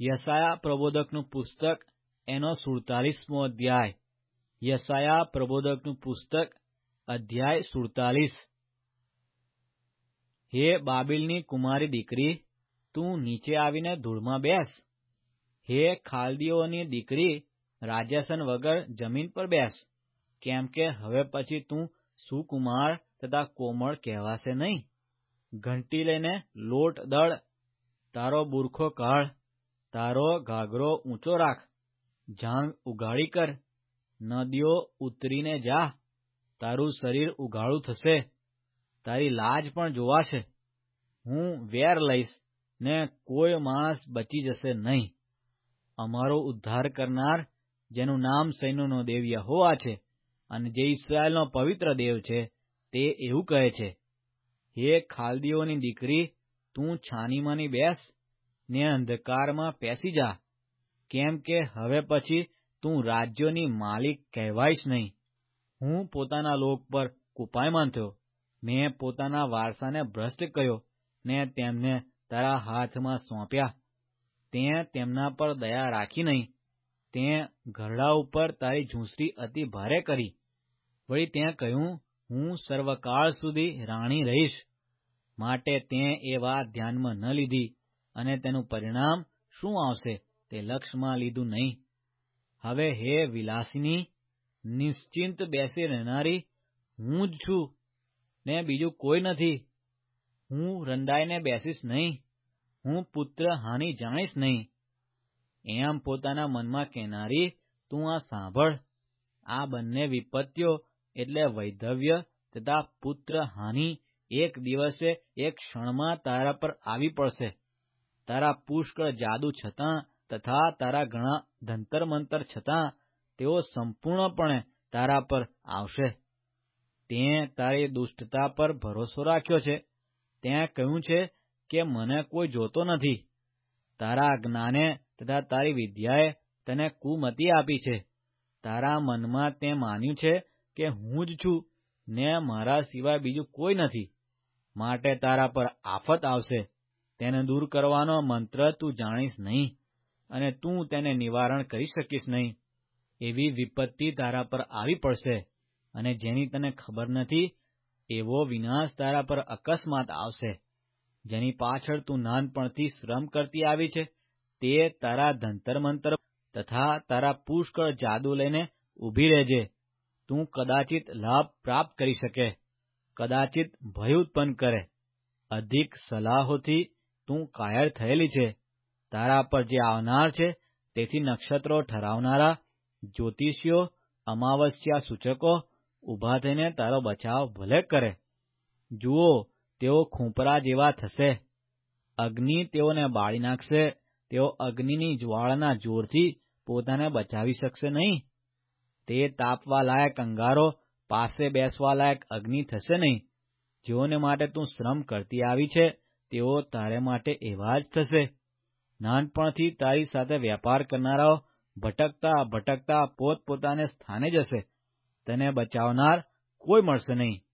યશાયા પ્રબોધકનું પુસ્તક એનો 47મો અધ્યાય. યશાયા પ્રબોધકનું પુસ્તક અધ્યાય 47. હે બાબિલની કુમારી દીકરી, તું નીચે આવીને ધૂળમાં બેસ. હે ખાલદીઓની દીકરી, રાજ્યાસન વગર જમીન પર બેસ. કેમ કે હવે પછી તું સુકુમાર તથા કોમળ કહેવાશે નહીં. ઘંટી લઈને લોટ દળ, તારો બુરખો કાઢ, તારો ઘાઘરો ઊંચો રાખ, જાંઘ ઉઘાડી કર, નદીઓ ઉતરીને જા. તારું શરીર ઉઘાડું થશે, તારી લાજ પણ જોવાશે. હું વેર લઈશ ને કોઈ માણસ બચી જશે નહીં. અમારો ઉદ્ધાર કરનાર, જેનું નામ સૈન્યોનો દેવ યહોવા છે અને જે ઇસ્રાયેલનો પવિત્ર દેવ છે, તે એવું કહે છે: હે ખાલદીઓની દીકરી, તું છાનીમાની બેસ ને અંધકારમાં પેસી જા. કેમ કે હવે પછી તું રાજ્યોની માલિક કહેવાઈશ નહીં. હું પોતાના લોક પર કૃપાયમાન થયો. મેં પોતાના વારસાને ભ્રષ્ટ કર્યો ને તેમને તારા હાથમાં સોંપ્યા. તેં તેમના પર દયા રાખી નહીં. તેં ઘરડા ઉપર તારી ઝૂંસરી અતિ ભારે કરી. વળી તેં કહ્યું, હું સર્વકાળ સુધી રાણી રહીશ. માટે તેં એ વાત ધ્યાનમાં ન લીધી અને તેનું પરિણામ શું આવશે તે લક્ષમાં લીધું નહીં. હવે હે વિલાસિની, નિશ્ચિંત બેસી રહેનારી, હું જ છું ને બીજું કોઈ નથી. હું રંડાઈને બેસીશ નહીં. હું પુત્ર હાનિ જાણીશ નહીં. એમ પોતાના મનમાં કહેનારી, તું આ સાંભળ. આ બંને વિપત્તિઓ એટલે વૈધવ્ય તથા પુત્ર હાનિ એક દિવસે એક ક્ષણમાં તારા પર આવી પડશે. તારા પુષ્કળ જાદુ છતાં તથા તારા ઘણા ધંતર મંતર છતાં તેઓ સંપૂર્ણપણે તારા પર આવશે. તેં તારી દુષ્ટતા પર ભરોસો રાખ્યો છે. તેં કહ્યું છે કે મને કોઈ જોતો નથી. તારા જ્ઞાને તથા તારી વિદ્યાએ તને કુમતિ આપી છે. તારા મનમાં તે માન્યું છે કે હું જ છું ને મારા સિવાય બીજું કોઈ નથી. માટે તારા પર આફત આવશે. તેને દૂર કરવાનો મંત્ર તું જાણીશ નહીં અને તું તેને નિવારણ કરી શકીશ નહીં. એવી વિપત્તિ તારા પર આવી પડશે અને જેની તને ખબર નથી એવો વિનાશ તારા પર અકસ્માત આવશે. જેની પાછળ તું નાનપણથી શ્રમ કરતી આવી છે, તે તારા ધંતર મંતર તથા તારા પુષ્કળ જાદુ લઈને ઊભી રહેજે. તું કદાચિત લાભ પ્રાપ્ત કરી શકે, કદાચિત ભય ઉત્પન્ન કરે. અધિક સલાહોથી તું કાયર થયેલી છે. તારા પર જે આવનાર છે તેથી નક્ષત્રો ઠરાવનારા જ્યોતિષીઓ, અમાવસ્યા સૂચકો ઊભા થઈને તારો બચાવ ભલે કરે. જુઓ, તેઓ ખૂંપરા જેવા થશે. અગ્નિ તેઓને બાળી નાખશે. તેઓ અગ્નિની જ્વાળાના જોરથી પોતાને બચાવી શકશે નહીં. તે તાપવા લાયક અંગારો, પાસે બેસવા લાયક અગ્નિ થશે નહીં. જેઓને માટે તું શ્રમ કરતી આવી છે, તેઓ તારે માટે એવા જ થશે. નાનપણથી તારી સાથે વેપાર કરનારાઓ ભટકતા ભટકતા પોતપોતાને સ્થાને જશે. તને બચાવનાર કોઈ મળશે નહીં.